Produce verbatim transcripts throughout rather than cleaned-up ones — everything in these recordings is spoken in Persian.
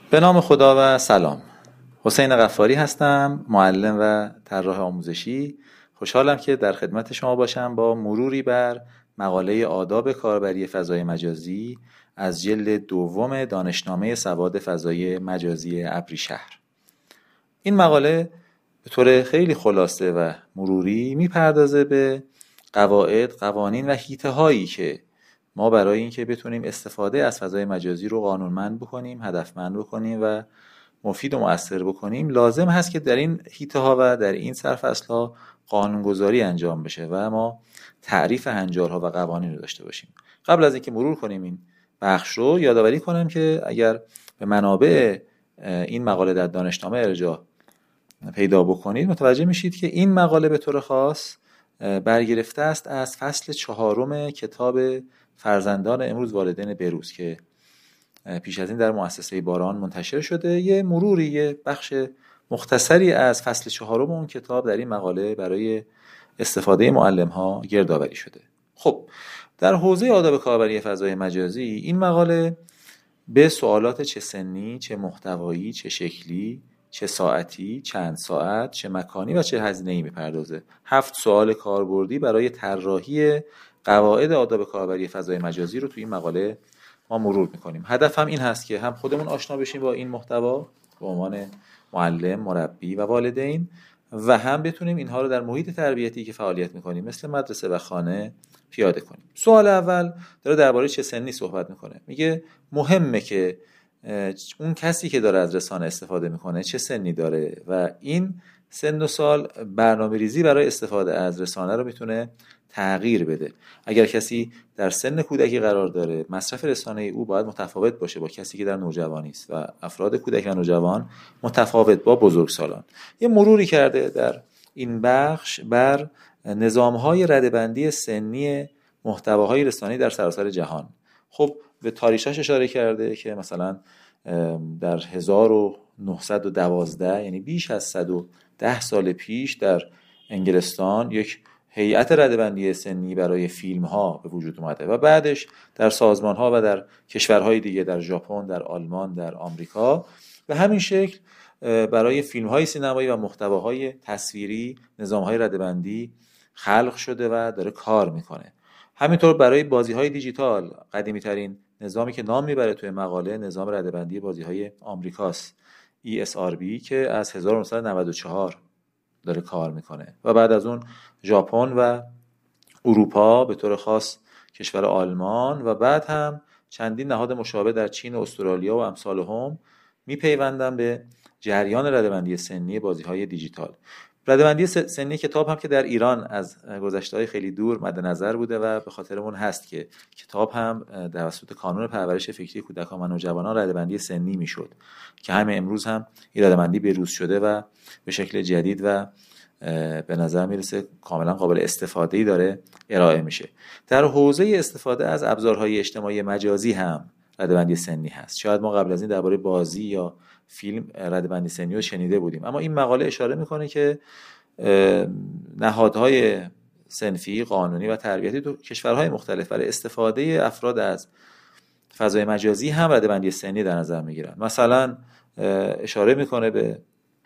به نام خدا و سلام. حسین غفاری هستم، معلم و طراح آموزشی. خوشحالم که در خدمت شما باشم با مروری بر مقاله آداب کاربری فضای مجازی از جلد دوم دانشنامه سواد فضای مجازی ابریشهر. این مقاله به طور خیلی خلاصه و مروری میپردازه به قواعد، قوانین و حیطه هایی که ما برای اینکه بتونیم استفاده از فضای مجازی رو قانونمند بکنیم، هدفمند بکنیم و مفید و مؤثر بکنیم، لازم هست که در این حیطه ها و در این سرفصل ها قانونگذاری انجام بشه و ما تعریف هنجارها و قوانین رو داشته باشیم. قبل از اینکه مرور کنیم این بخش رو، یادآوری کنم که اگر به منابع این مقاله در دانشنامه ارجاع پیدا بکنید، متوجه میشید که این مقاله به طور خاص برگرفته است از فصل چهارم کتاب فرزندان امروز والدین بروز که پیش از این در مؤسسه باران منتشر شده. یه مروری، یه بخش مختصری از فصل چهارم اون کتاب در این مقاله برای استفاده معلم ها گردآوری شده. خب، در حوزه آداب کاربری فضای مجازی این مقاله به سوالات چه سنی، چه محتوایی، چه شکلی، چه ساعتی، چند ساعت، چه مکانی و چه هزینه‌ای میپردازه. هفت سوال کاربردی برای طراحی قواعد آداب کاربری فضای مجازی رو توی این مقاله ما مرور میکنیم. هدف هم این هست که هم خودمون آشنا بشیم با این محتوا به عنوان معلم، مربی و والدین، و هم بتونیم اینها رو در محیط تربیتی که فعالیت میکنیم مثل مدرسه و خانه پیاده کنیم. سوال اول داره درباره چه سنی صحبت میکنه. میگه مهمه که اون کسی که داره از رسانه استفاده میکنه چه سنی داره و این سن و سال برنامه ریزی برای استفاده از رسانه رو میتونه تغییر بده. اگر کسی در سن کودکی قرار داره، مصرف رسانه او باید متفاوت باشه با کسی که در نوجوانی است و افراد کودک و نوجوان متفاوت با بزرگسالان. یه مروری کرده در این بخش بر نظام‌های رده‌بندی سنی محتواهای رسانه‌ای در سراسر جهان. خب به تاریخش اشاره کرده که مثلا در هزار و نهصد و دوازده، یعنی بیش از صد و ده سال پیش، در انگلستان یک هیئت رده‌بندی سنی برای فیلم ها به وجود اومده و بعدش در سازمان ها و در کشورهای دیگه، در ژاپن، در آلمان، در آمریکا، به همین شکل برای فیلم های سینمایی و محتواهای تصویری نظام های رده‌بندی خلق شده و داره کار میکنه. همینطور برای بازی های دیجیتال، قدیمی ترین نظامی که نام میبره توی مقاله نظام رده‌بندی بازی های آمریکاست، ای اس آر بی، که از هزار و نهصد و نود و چهار داره کار میکنه و بعد از اون ژاپن و اروپا، به طور خاص کشور آلمان و بعد هم چندین نهاد مشابه در چین و استرالیا و امثال هم میپیوندن به جریان رده‌بندی سنی بازی‌های دیجیتال. رده‌بندی سنی کتاب هم که در ایران از گذشته‌های خیلی دور مد نظر بوده و به خاطر اون هست که کتاب هم توسط کانون پرورش فکری کودکان و نوجوانان رده‌بندی سنی میشد که همین امروز هم این رده‌بندی بروز شده و به شکل جدید و به نظر میرسه کاملا قابل استفاده‌ای داره ارائه میشه. در حوزه استفاده از ابزارهای اجتماعی مجازی هم رده‌بندی سنی هست. شاید ما قبل از این درباره بازی یا فیلم رده‌بندی سنی رو شنیده بودیم، اما این مقاله اشاره میکنه که نهادهای صنفی، قانونی و تربیتی تو کشورهای مختلف برای استفاده افراد از فضای مجازی هم رده‌بندی سنی در نظر میگیرن. مثلا اشاره میکنه به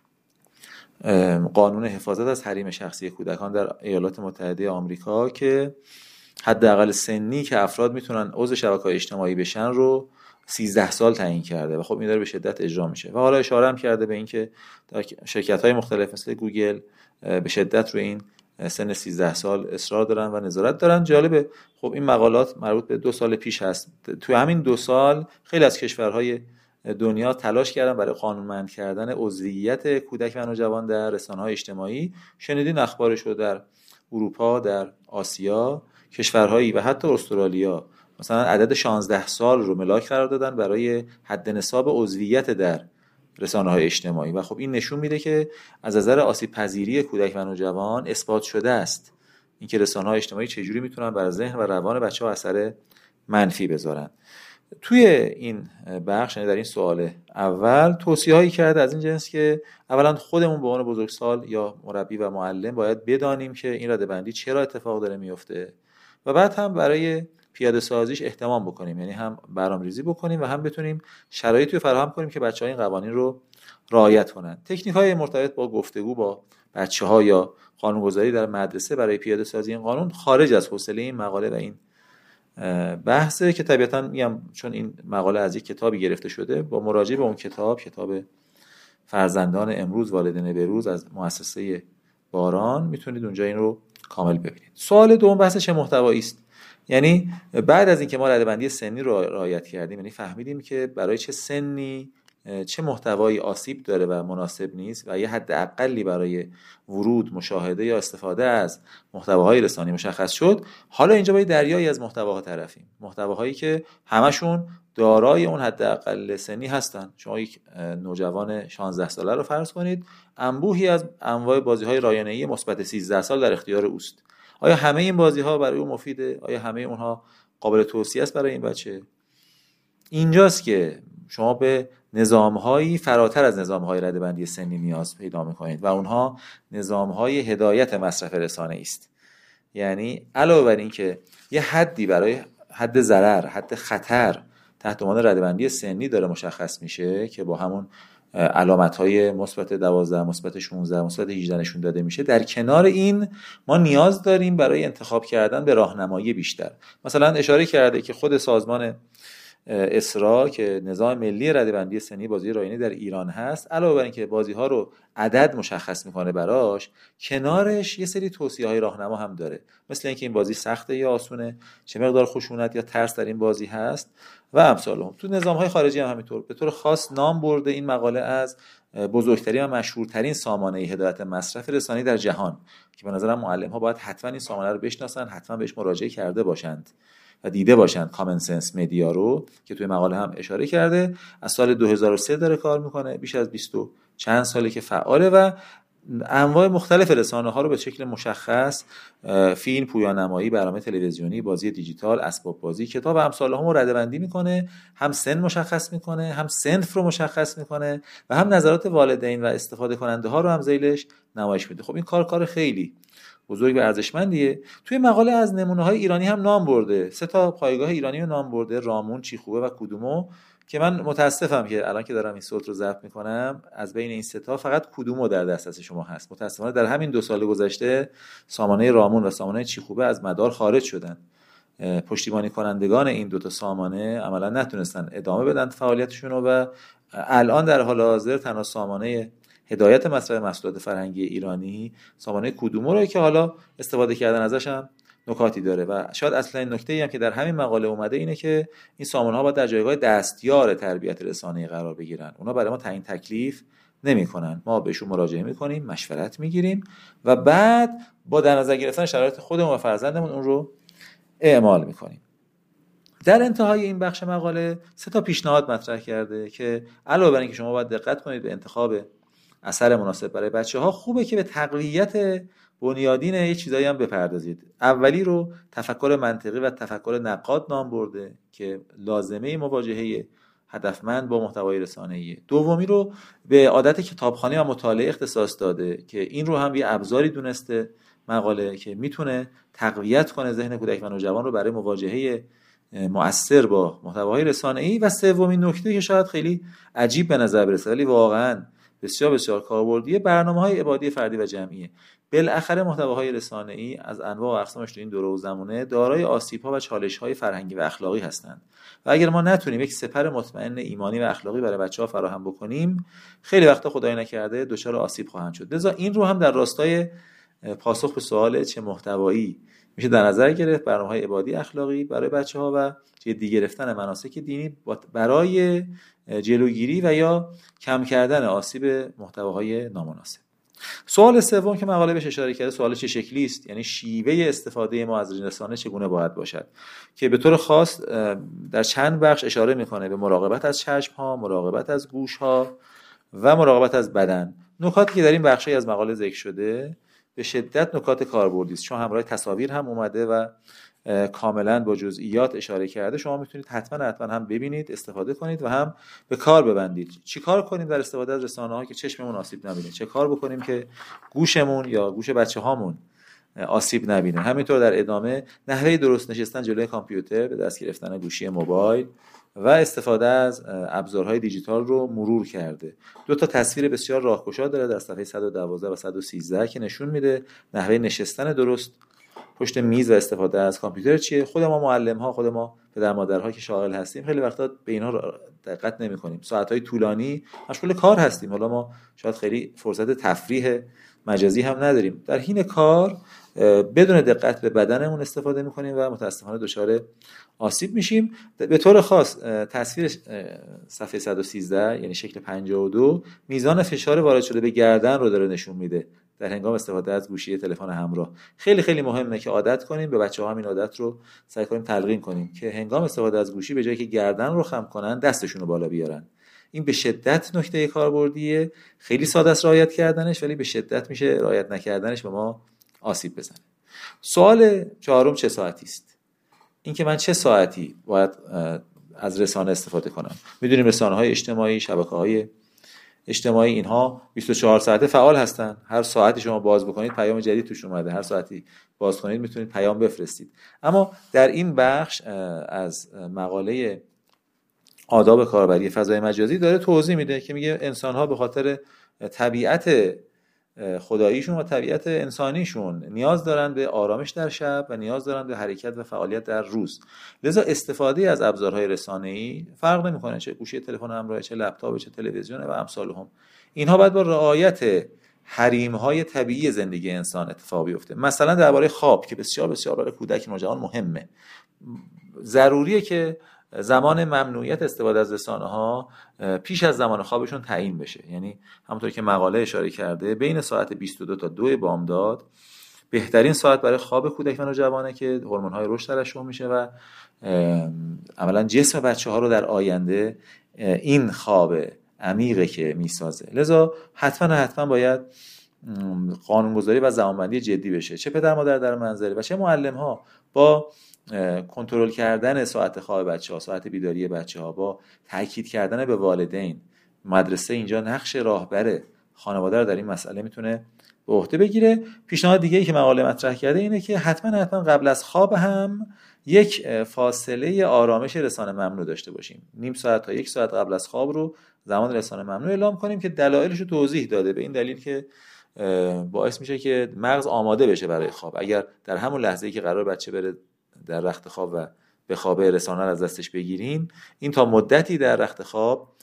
قانون حفاظت از حریم شخصی کودکان در ایالات متحده آمریکا که حداقل سنی که افراد میتونن عضو شبکه‌های اجتماعی بشن رو سیزده سال تعیین کرده و خب این داره به شدت اجرا میشه. و حالا اشاره هم کرده به این که شرکت‌های مختلف مثل گوگل به شدت روی این سن سیزده سال اصرار دارن و نظارت دارن. جالبه، خب این مقالات مربوط به دو سال پیش هست. تو همین دو سال خیلی از کشورهای دنیا تلاش کردن برای قانونمند کردن عضویت کودک و نوجوان در رسانه‌های اجتماعی. شنیدین اخبارش رو در اروپا، در آسیا، کشورهایی و حتی استرالیا مثلا عدد شانزده سال رو ملاک قرار دادن برای حد نصاب عضویت در رسانه‌های اجتماعی و خب این نشون میده که از نظر آسیب پذیری کودک و نوجوان اثبات شده است اینکه رسانه‌های اجتماعی چجوری میتونن بر ذهن و روان بچه‌ها اثر منفی بذارن. توی این بخش، یعنی در این سوال اول، توصیه‌هایی کرده از این جنس که اولا خودمون به عنوان بزرگسال یا مربی و معلم باید بدانیم که این رده‌بندی چرا اتفاق داره میفته و بعد هم برای پیاده سازیش اهتمام بکنیم، یعنی هم برنامه‌ریزی بکنیم و هم بتونیم شرایطی رو فراهم کنیم که بچه‌ها این قوانین رو رعایت کنن. تکنیک‌های مرتبط با گفتگو با بچه‌ها یا قانونگذاری در مدرسه برای پیاده سازی این قانون خارج از حوصله این مقاله و این بحثه که طبیعتاً میگم چون این مقاله از یک کتابی گرفته شده، با مراجعه به اون کتاب، کتاب فرزندان امروز والدین بروز از مؤسسه باران، میتونید اونجا این رو کامل ببینید. سوال دوم بحث چه محتوایی است. یعنی بعد از اینکه ما رده‌بندی سنی رو رعایت کردیم، یعنی فهمیدیم که برای چه سنی چه محتوایی آسیب داره و مناسب نیست و یه حد اقلی برای ورود، مشاهده یا استفاده از محتواهای رسانه‌ای مشخص شد، حالا اینجا با یه دریایی از محتواها طرفیم. محتواهایی که همشون دارای اون حد اقل سنی هستن. شما یک نوجوان شانزده ساله رو فرض کنید، انبوهی از انواع بازی‌های رایانه‌ای مثبت سیزده سال در اختیار اوست. آیا همه این بازی‌ها برای او مفیده؟ آیا همه اونها قابل توصیه است برای این بچه؟ اینجاست که شما به نظام‌هایی فراتر از نظام‌های رده‌بندی سنی نیاز پیدا می‌کنید و اونها نظام‌های هدایت مصرف رسانه‌ای است. یعنی علاوه بر این که یه حدی برای حد ضرر، حد خطر تحت عنوان رده‌بندی سنی داره مشخص میشه که با همون علامت‌های مثبت دوازده، مثبت شانزده، مثبت هجده نشون داده میشه، در کنار این ما نیاز داریم برای انتخاب کردن به راهنمایی بیشتر. مثلا اشاره کرده که خود سازمان اسرا که نظام ملی رده‌بندی سنی بازی رایانه‌ای در ایران هست، علاوه بر اینکه بازی‌ها رو عدد مشخص میکنه براش، کنارش یه سری توصیه‌های راهنما هم داره، مثل اینکه این بازی سخته یا آسونه، چه مقدار خشونت یا ترس در این بازی هست و امثال هم. تو نظام‌های خارجی هم همینطور. به طور خاص نام برده این مقاله از بزرگترین و مشهورترین سامانه هدایت مصرف رسانه‌ای در جهان که به نظرم معلم‌ها باید حتما این سامانه رو بشناسن، حتما بهش مراجعه کرده باشند و دیده باشند. کامن سنس مدیا رو که توی مقاله هم اشاره کرده، از سال دو هزار و سه داره کار میکنه، بیش از بیست و چند ساله که فعاله و انواع مختلف رسانه‌ها رو به شکل مشخص، فیلم، پویانمایی، برنامه تلویزیونی، بازی دیجیتال، اسباب بازی، کتاب و امثال هم رو رده‌بندی میکنه، هم سن مشخص میکنه، هم صنف رو مشخص میکنه و هم نظرات والدین و استفاده کننده ها رو هم ذیلش نمایش میده. خب این کار کار خیلی بزرگ و ارزشمندیه. توی مقاله از نمونه‌های ایرانی هم نام برده، سه تا پایگاه ایرانی رو نام برده، رامون، چیخوبه و کدومو، که من متاسفم که الان که دارم این صوت رو ضبط میکنم از بین این سه تا فقط کدومو در دسترس شما هست. متاسفانه در همین دو سال گذشته سامانه رامون و سامانه چیخوبه از مدار خارج شدن. پشتیبانی کنندگان این دو تا سامانه عملا نتونستن ادامه بدن فعالیتشون و الان در حال حاضر تنها سامانه هدایت مصرف محصولات فرهنگی ایرانی سامانه کدومو رو که حالا استفاده کردن ازش هم نکاتی داره و شاید اصلا این نکته‌ای هم که در همین مقاله اومده اینه که این سامانه‌ها باید در جایگاه دستیار تربیت رسانه‌ای قرار بگیرن. اونا برای ما تعیین تکلیف نمی‌کنن، ما بهشون مراجعه می‌کنیم، مشورت می‌گیریم و بعد با در نظر گرفتن شرایط خودمون و فرزندمون اون رو اعمال می‌کنیم. در انتهای این بخش مقاله سه تا پیشنهاد مطرح کرده که علاوه بر اینکه شما باید دقت کنید به انتخاب اثر مناسب برای بچه‌ها، خوبه که به تقویت بنیادین یه چیزایی هم بپردازید. اولی رو تفکر منطقی و تفکر نقاد نام برده که لازمه مواجهه هدفمند با محتوای رسانه‌ای. دومی رو به عادت کتابخوانی و مطالعه اختصاص داده که این رو هم یه ابزاری دونسته مقاله که میتونه تقویت کنه ذهن کودک و نوجوان رو برای مواجهه مؤثر با محتواهای رسانه‌ای. و سومین نکته که شاید خیلی عجیب به نظر برسه ولی واقعاً بسیار بسیار کاربردیه، برنامه‌های عبادی فردی و جمعیه. بالاخره محتواهای رسانه‌ای از انواع و اقسامش تو این دوره و زمانه دارای آسیب‌ها و چالش‌های فرهنگی و اخلاقی هستند و اگر ما نتونیم یک سپر مطمئن ایمانی و اخلاقی برای بچه‌ها فراهم بکنیم، خیلی وقتا خدای نکرده دچار آسیب خواهند شد. لذا این رو هم در راستای پاسخ به سوال چه محتوایی میشه در نظر گرفت، برنامه‌های عبادی اخلاقی برای بچه‌ها و جدی گرفتن مناسک دینی برای جلوگیری و یا کم کردن آسیب محتواهای نامناسب. سوال سوم که مقاله بهش اشاره کرده سوال چه شکلی است، یعنی شیوه استفاده ما از رسانه چگونه باید باشد، که به طور خاص در چند بخش اشاره میکنه به مراقبت از چشم ها، مراقبت از گوش ها و مراقبت از بدن. نکاتی که در این بخشی از مقاله ذکر شده به شدت نکات کاربردی است، چون همراه تصاویر هم اومده و کاملا با جزئیات اشاره کرده. شما میتونید حتما حتما هم ببینید، استفاده کنید و هم به کار ببندید. چی کار کنیم در استفاده از رسانه‌ها که چشممون آسیب نبینه؟ چه کار بکنیم که گوشمون یا گوش بچه‌هامون آسیب نبینه. همینطور در ادامه نحوه درست نشستن جلوی کامپیوتر، به دست گرفتن گوشی موبایل و استفاده از ابزارهای دیجیتال رو مرور کرده. دو تا تصویر بسیار راهگشا داره در صفحه صد و دوازده و صد و سیزده که نشون میده نحوه نشستن درست پشت میز و استفاده از کامپیوتر چیه. خود ما معلم ها، خود ما پدر مادرها که شاغل هستیم خیلی وقتا به اینها دقت نمی‌کنیم. ساعت‌های طولانی مشغول کار هستیم، حالا ما شاید خیلی فرصت تفریح مجازی هم نداریم. در حین کار بدون دقت به بدنمون استفاده می‌کنیم و متأسفانه دچار آسیب میشیم. به طور خاص تصویر صفحه صد و سیزده یعنی شکل پنجاه و دو میزان فشار وارد شده به گردن رو داره نشون میده در هنگام استفاده از گوشی تلفن همراه. خیلی خیلی مهمه که عادت کنیم، به بچه‌ها هم این عادت رو سعی کنیم تلقین کنیم که هنگام استفاده از گوشی به جایی که گردن رو خم کنن دستشون رو بالا بیارن. این به شدت نکته کاربردیه، خیلی ساده است رعایت کردنش، ولی به شدت میشه رعایت نکردنش به ما آسیب بزنه. سوال چهارم چه ساعتی است؟ این که من چه ساعتی باید از رسانه استفاده کنم. میدونیم رسانه‌های اجتماعی، شبکه‌های اجتماعی اینها بیست و چهار ساعته فعال هستن. هر ساعتی شما باز بکنید پیام جدید توش اومده، هر ساعتی باز کنید میتونید پیام بفرستید. اما در این بخش از مقاله آداب کاربری فضای مجازی داره توضیح میده که میگه انسان‌ها به خاطر طبیعت خداییشون و طبیعت انسانیشون نیاز دارن به آرامش در شب و نیاز دارن به حرکت و فعالیت در روز. لذا استفاده از ابزارهای رسانه‌ای فرق نمی‌کنه چه گوشی تلفن همراه، چه لپتاپ، چه تلویزیون و امثالهم، اینها باید با رعایت حریم‌های طبیعی زندگی انسان اتفاق بیفته. مثلا درباره خواب که بسیار بسیار برای کودک نوجوان مهمه، ضروریه که زمان ممنوعیت استفاده از رسانه‌ها پیش از زمان خوابشون تعیین بشه. یعنی همونطور که مقاله اشاره کرده بین ساعت بیست و دو تا دو بامداد بهترین ساعت برای خواب کودک و نوجوانه که هورمون‌های رشد ترشح میشه و عملاً جسم بچه‌ها رو در آینده این خواب عمیقه که میسازه. لذا حتما حتما باید قانونگذاری و زمانبندی جدی بشه، چه پدر مادر در منزل و چه معلم‌ها با کنترل کردن ساعت خواب بچه‌ها، ساعت بیداری بچه‌ها، با تاکید کردن به والدین. مدرسه اینجا نقش راهبر خانواده رو در این مسئله میتونه به عهده بگیره. پیشنهاد دیگه‌ای که مقاله مطرح کرده اینه که حتما حتما قبل از خواب هم یک فاصله آرامش رسانه ممنوع داشته باشیم. نیم ساعت تا یک ساعت قبل از خواب رو زمان رسانه ممنوع اعلام کنیم که دلایلش رو توضیح داده، به این دلیل که باعث میشه که مغز آماده بشه برای خواب. اگر در همون لحظه‌ای که قرار بچه بره در رخت خواب و به خواب رسانه رو از دستش بگیرین، این تا مدتی در رخت خواب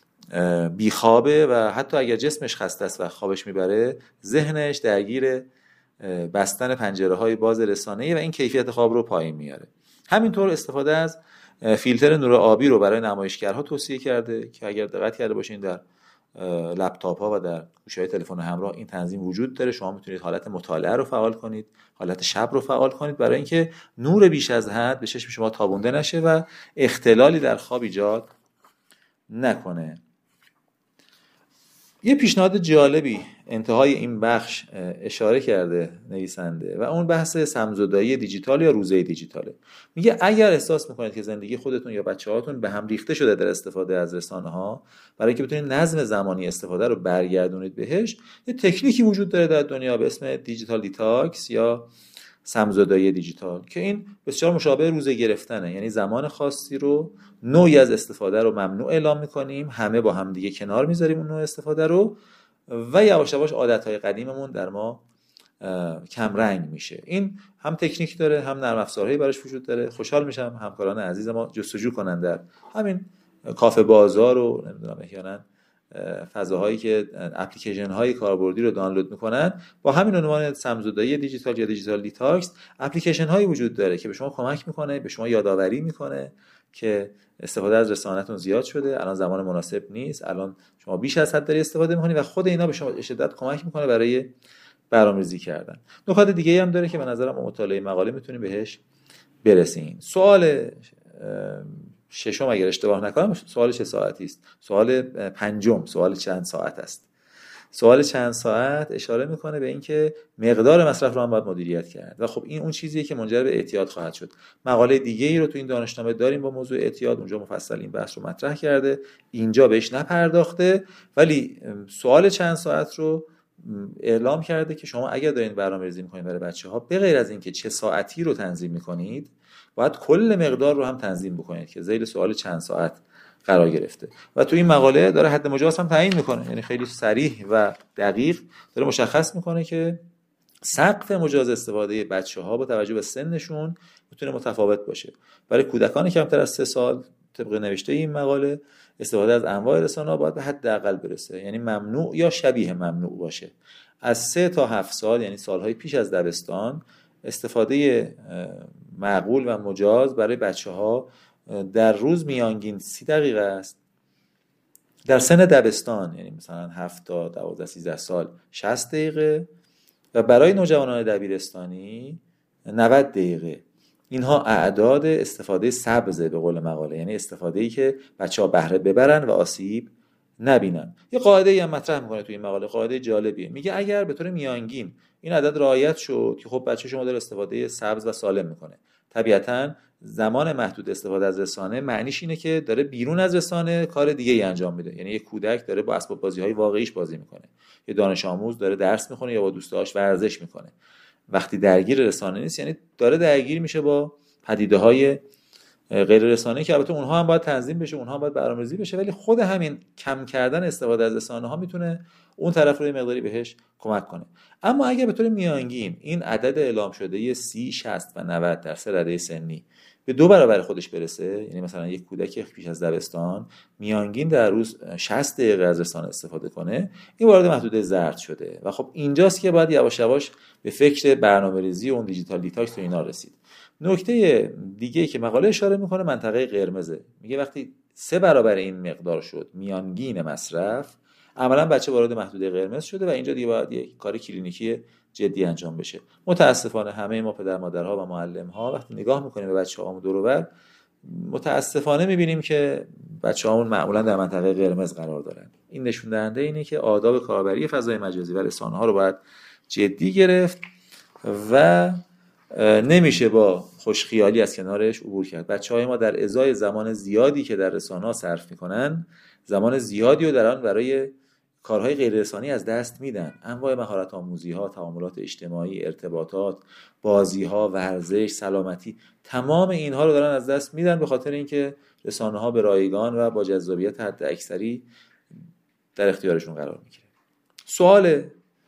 بیخوابه و حتی اگر جسمش خسته است و خوابش میبره، ذهنش درگیر بستن پنجره های باز رسانه‌ای و این کیفیت خواب رو پایین میاره. همینطور استفاده از فیلتر نور آبی رو برای نمایشگرها توصیه کرده که اگر دقت کرده باشین در لپتاپ ها و در گوشی‌های تلفن همراه این تنظیم وجود داره. شما میتونید حالت مطالعه رو فعال کنید، حالت شب رو فعال کنید برای اینکه نور بیش از حد به چشم شما تابونده نشه و اختلالی در خواب ایجاد نکنه. یه پیشنهاد جالبی انتهای این بخش اشاره کرده نویسنده و اون بحث سمزدایی دیجیتال یا روزه دیجیتاله. میگه اگر احساس میکنید که زندگی خودتون یا بچه‌هاتون به هم ریخته شده در استفاده از رسانه‌ها، برای اینکه بتونید نظم زمانی استفاده رو برگردونید بهش، یه تکنیکی وجود داره در دنیا به اسم دیجیتال دیتاکس یا سمزدایی دیجیتال که این بسیار مشابه روزه گرفتنه. یعنی زمان خاصی رو، نوعی از استفاده رو ممنوع اعلام میکنیم، همه با هم دیگه کنار میذاریم اون نوع استفاده رو و یواش یواش عادتهای قدیممون در ما کم رنگ میشه. این هم تکنیک داره، هم نرم افزارهایی براش وجود داره. خوشحال میشم همکاران عزیز ما جستجو کنن در همین کافه بازار و نمیدونم احیانا فضاهایی که اپلیکیشن های کاربردی رو دانلود میکنن با همین عنوان سمزدایی دیجیتال یا دیجیتال دیتاکس. اپلیکیشن هایی وجود داره که به شما کمک میکنه، به شما یادآوری میکنه که استفاده از رسانه‌تون زیاد شده، الان زمان مناسب نیست، الان شما بیش از حد داری استفاده میکنی و خود اینا به شما شدت کمک میکنه برای برنامه‌ریزی کردن. نکات دیگه هم داره که به نظرم مطالعه مقاله میتونیم بهش برسیم. سوال ششم اگر اشتباه نکنم سوال چه ساعتی است؟ سوال پنجم سوال چند ساعت است؟ سوال چند ساعت اشاره میکنه به اینکه مقدار مصرف رو هم باید مدیریت کرد و خب این اون چیزیه که منجر به اعتیاد خواهد شد. مقاله دیگه ای رو تو این دانشنامه داریم با موضوع اعتیاد، اونجا مفصل این بحث رو مطرح کرده، اینجا بهش نپرداخته، ولی سوال چند ساعت رو اعلام کرده که شما اگر دارین برنامه‌ریزی می‌کنید برای بچه‌ها، به غیر از اینکه چه ساعتی رو تنظیم می‌کنید، باید کل مقدار رو هم تنظیم بکنید که زیر سوال چند ساعت قرار گرفته. و تو این مقاله داره حد مجاز هم تعیین می‌کنه، یعنی خیلی صریح و دقیق داره مشخص می‌کنه که سقف مجاز استفاده بچه‌ها با توجه به سنشون میتونه متفاوت باشه. برای کودکان کمتر از سه سال طبق نوشته این مقاله استفاده از انواع رسانه‌ها باید به حداقل برسه، یعنی ممنوع یا شبیه ممنوع باشه. از سه تا هفت سال، یعنی سالهای پیش از دبستان، استفاده معقول و مجاز برای بچه‌ها در روز میانگین سی دقیقه است. در سن دبستان، یعنی مثلا هفت تا دوازده سیزده سال، شصت دقیقه و برای نوجوانان دبیرستانی نود دقیقه. اینها اعداد استفاده سبزه به قول مقاله، یعنی استفاده‌ای که بچه‌ها بهره ببرن و آسیب نبینن. یه قاعده‌ای هم مطرح می‌کنه توی این مقاله، قاعده جالبیه. میگه اگر به طور میانگین این عدد رعایت شد که خب بچه شما داره استفاده سبز و سالم می‌کنه، طبیعتاً زمان محدود استفاده از رسانه معنیش اینه که داره بیرون از رسانه کار دیگه‌ای انجام میده. یعنی یک کودک داره با اسباب بازی‌های واقعیش بازی می‌کنه، یه دانش آموز داره درس می‌خونه یا با دوستاش ورزش می‌کنه. وقتی درگیر رسانه نیست، یعنی داره درگیر میشه با پدیده‌های غیر رسانه‌ای که البته اونها هم باید تنظیم بشه، اونها هم باید برنامه‌ریزی بشه، ولی خود همین کم کردن استفاده از رسانه‌ها میتونه اون طرف رو یه مقداری بهش کمک کنه. اما اگه به طور میانگین این عدد اعلام شده سی، شصت و نود در سه رده سنی به دو برابر خودش برسه، یعنی مثلا یک کودک پیش از دبستان میانگین در روز شصت دقیقه از رسانه استفاده کنه، این وارد محدوده زرد شده و خب اینجاست که باید یواش یواش به فکر برنامه‌ریزی و اون دیجیتال دیتاکس و اینا رسید. نکته دیگه‌ای که مقاله اشاره میکنه منطقه قرمزه. میگه وقتی سه برابر این مقدار شد میانگین مصرف، عملاً بچه وارد محدوده قرمز شده و اینجا دیگه باید یک کار کلینیکی جدی انجام بشه. متاسفانه همه ما پدر مادرها و معلم‌ها وقتی نگاه میکنیم به بچه‌هامون دور و بر، متاسفانه میبینیم که بچه‌هامون معمولاً در منطقه قرمز قرار دارن. این نشون دهنده اینه که آداب کاربری فضای مجازی و رسانه‌ها رو باید جدی گرفت و نمیشه با خوشخیالی از کنارش عبور کرد. بچه‌های ما در ازای زمان زیادی که در رسانه‌ها صرف میکنن، زمان زیادی رو در آن برای کارهای غیر رسانی از دست میدن. انواع مهارت آموزی‌ها، تعاملات اجتماعی، ارتباطات، بازی‌ها، ورزش، سلامتی، تمام اینها رو دارن از دست میدن به خاطر اینکه رسانه‌ها به رایگان و با جذابیت حد اکثری در اختیارشون قرار میگیره. سوال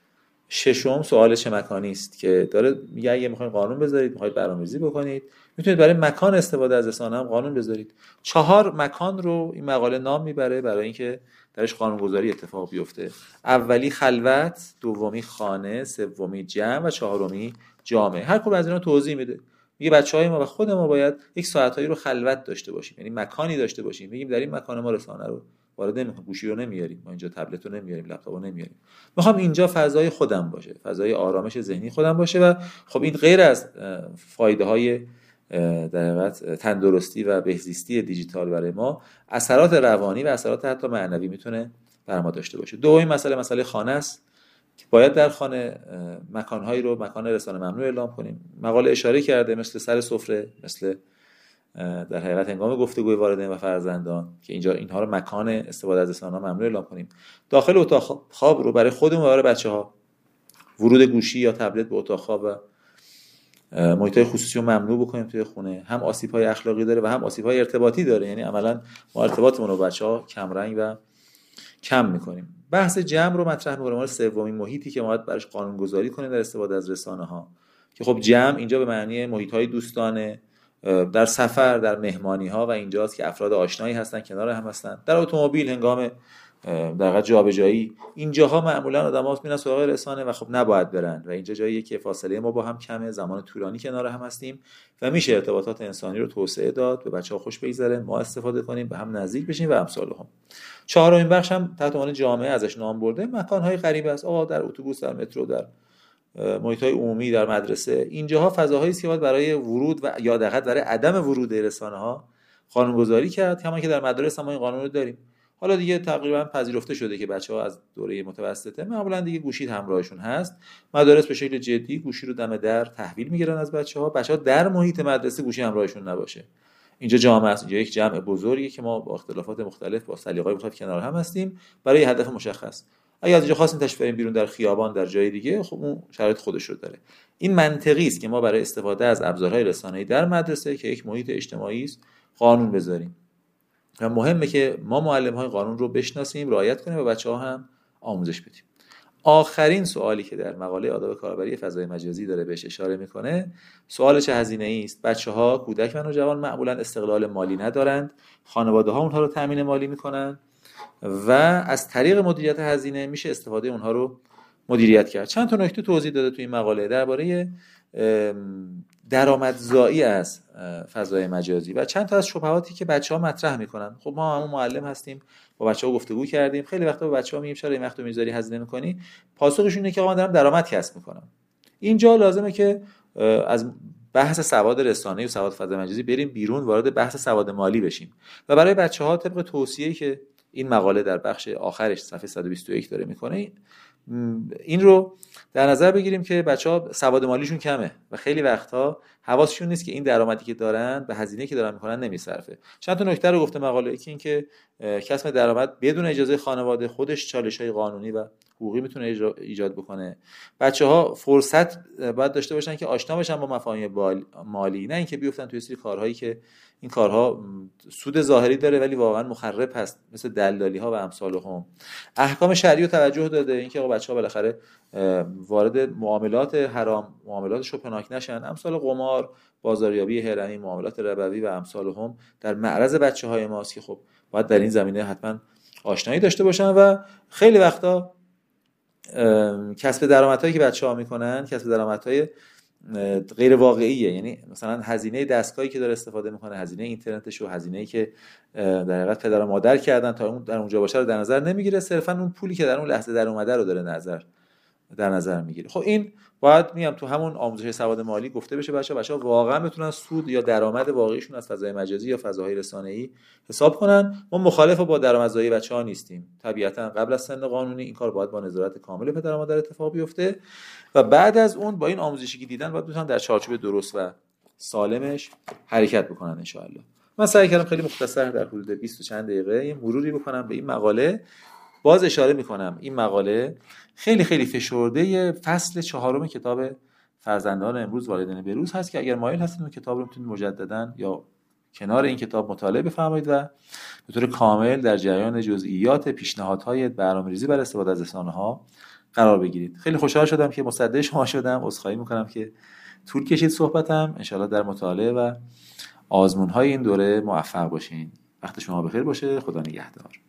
ششم سوال چه مکانی است که داره میگه اگه میخواید قانون بذارید، میخواید برنامه‌ریزی بکنید، میتونید برای مکان استفاده از رسانه هم قانون بذارید. چهار مکان رو این مقاله نام میبره برای اینکه درش قانونگذاری اتفاق بیفته. اولی خلوت، دومی خانه، سومی جمع و چهارمی جامع. هر کدوم از اینا توضیح میده. میگه بچهای ما و خود ما باید یک ساعتایی رو خلوت داشته باشیم، یعنی مکانی داشته باشیم. میگیم در این مکان ما رسانه رو وارد نمی‌کنیم، گوشی رو نمیاریم، ما اینجا تبلت رو نمیاریم، لپتاپ رو نمیاریم. میخوام اینجا فضای خودم باشه، فضای آرامش ذهنی خودم باشه و خب این غیر از فایده‌های در حقیقت تندرستی و بهزیستی دیجیتال برای ما، اثرات روانی و اثرات حتی معنوی میتونه بر ما داشته باشه. دومین مسئله مسئله خانه است که باید در خانه مکان‌هایی رو مکان رسانه ممنوع اعلام کنیم. مقاله اشاره کرده مثل سر سفره، مثل در حقیقت هنگام گفتگوی والدین و فرزندان که اینجا اینها رو مکان استفاده از رسانه‌ها ممنوع اعلام کنیم. داخل اتاق خواب رو برای خودمون و برای بچه‌ها ورود گوشی یا تبلت به اتاق خواب و محیط‌های خصوصی رو ممنوع بکنیم توی خونه. هم آسیب‌های اخلاقی داره و هم آسیب‌های ارتباطی داره، یعنی عملاً ما ارتباطمون رو با بچه‌ها کم رنگ و کم می‌کنیم. بحث جمع رو مطرح می‌کنه، ما سومین محیطی که ما باید براش قانون‌گذاری کنیم در استفاده از رسانه‌ها که خب جمع اینجا به معنی محیط‌های دوستانه، در سفر، در مهمانی‌ها و اینجاست که افراد آشنایی هستن کنار هم هستن. در اتومبیل هنگام در واقع جابجایی، اینجاها معمولا آدم‌ها میرن سراغ رسانه و خب نباید برن و اینجا جاییه که فاصله ما با هم کمه، زمان طولانی کنار هم هستیم و میشه ارتباطات انسانی رو توسعه داد، به بچه‌ها خوش بگذره، ما استفاده کنیم، به هم نزدیک بشیم و امثال هم. چهارمین بخش هم تحت عنوان جامعه ازش نام برده، مکان‌های غریبه است. آقا در اتوبوس، در مترو، در محیط‌های عمومی، در مدرسه، اینجاها فضاهایی است که باید برای ورود و یا دقیقاً برای عدم ورود رسانه‌ها قانون‌گذاری کرد، کما که در مدارس هم این قانون رو داریم. حالا دیگه تقریبا پذیرفته شده که بچه‌ها از دوره متوسطه معمولا دیگه گوشی همراهشون هست. مدارس به شکل جدی گوشی رو دم در تحویل میگیرن از بچه‌ها. بچه‌ها در محیط مدرسه گوشی همراهشون نباشه. اینجا جامعه است، اینجا یک جمع بزرگی که ما با اختلافات مختلف با سلیقه‌های مختلف کنار هم هستیم برای هدف مشخص. اگه از اینجا خواستین تشریف بریم بیرون در خیابان در جای دیگه، خب اون شرایط خودش رو داره. این منطقی است که ما برای استفاده از ابزارهای رسانه‌ای در مدرسه که یک محیط اجتماعی است قانون بذاریم و مهمه که ما معلم‌های قانون رو بشناسیم، رعایت کنیم و بچه‌ها هم آموزش بدیم. آخرین سوالی که در مقاله آداب کاربری فضای مجازی داره بهش اشاره میکنه سوال چه هزینه‌ای است. بچه‌ها، کودک و نوجوان معمولاً استقلال مالی ندارند، خانواده‌ها اونها رو تامین مالی میکنن و از طریق مدیریت هزینه میشه استفاده اونها رو مدیریت کرد. چند تا نکته توضیح داده تو این مقاله درباره درآمدزایی از فضای مجازی و چند تا از شبهاتی که بچه‌ها مطرح میکنن. خب ما همون معلم هستیم، با بچه‌ها گفتگو کردیم، خیلی وقتا با بچه‌ها میگیم چرا این وقت میذاری هزینه میکنی؟ پاسخشون اینه که آقا من دارم درآمد کسب میکنم. اینجا لازمه که از بحث سواد رسانه‌ای و سواد فضای مجازی بریم بیرون، وارد بحث سواد مالی بشیم و برای بچه‌ها طبق توصیه‌ای که این مقاله در بخش آخرش صفحه صد و بیست و یک داره میکنه این رو در نظر بگیریم که بچه‌ها سواد مالیشون کمه و خیلی وقتها حواسشون نیست که این درآمدی که دارن به هزینه‌ای که دارن میکنن نمیصرفه. چند تا نکته رو گفته مقاله، یکی این که کسب درآمد بدون اجازه خانواده خودش چالش‌های قانونی و حقوقی میتونه ایجاد بکنه. بچه‌ها فرصت باید داشته باشن که آشنا بشن با مفاهیم مالی، نه اینکه بیفتن توی سری کارهایی که این کارها سود ظاهری داره ولی واقعا مخرب هست، مثل دلالی‌ها و امثالهم. احکام شرعی رو توجه داده، اینکه آقا بچه‌ها بالاخره وارد معاملات حرام، معاملات شبهناک نشن، امثال قمار، بازاریابی هرمی، معاملات ربوی و امثالهم در معرض بچه‌های ماست که خب باید در این زمینه حتما آشنایی داشته باشن و خیلی وقتا کسب درآمدهایی که بچه‌ها میکنن کسب درآمدهای غیر واقعیه، یعنی مثلا هزینه دستگاهی که داره استفاده میکنه، هزینه اینترنتش و هزینه‌ای که در حقیقت پدر و مادر کردن تا اون در اونجا باشه رو در نظر نمیگیره، صرفا اون پولی که در اون لحظه در اومده رو داره نظر در نظر میگیره. خب این باید میام تو همون آموزش سواد مالی گفته بشه بچه‌ها بچه‌ها واقعا بتونن سود یا درآمد واقعیشون از فضای مجازی یا فضاهای رسانه‌ای حساب کنن. ما مخالف با درآمدزایی بچه‌ها نیستیم، طبیعتا قبل از سن قانونی این کار باید با نظارت کامل پدر و مادر اتفاق بیفته و بعد از اون با این آموزشی که دیدن باید بتونن در چارچوب درست و سالمش حرکت بکنن ان شاء الله. من سعی کردم خیلی مختصر در حدود بیست و چند دقیقه یه مروری بکنم به این مقاله. باز اشاره میکنم این مقاله خیلی خیلی فشرده فصل چهارم کتاب فرزندان امروز والدین بروز هست که اگر مایل هستید اون کتاب رو میتونید مجددا یا کنار این کتاب مطالعه بفرمایید و به طور کامل در جریان جزئیات پیشنهادهای برنامه‌ریزی برای استفاده از رسانه‌ها قرار بگیرید. خیلی خوشحال شدم که مصدق شما شدم. عذرخواهی میکنم که طول کشید صحبتم. ان شاءالله در مطالعه و آزمون‌های این دوره موفق باشین. وقت شما بخیر باشه. خدا نگهدار.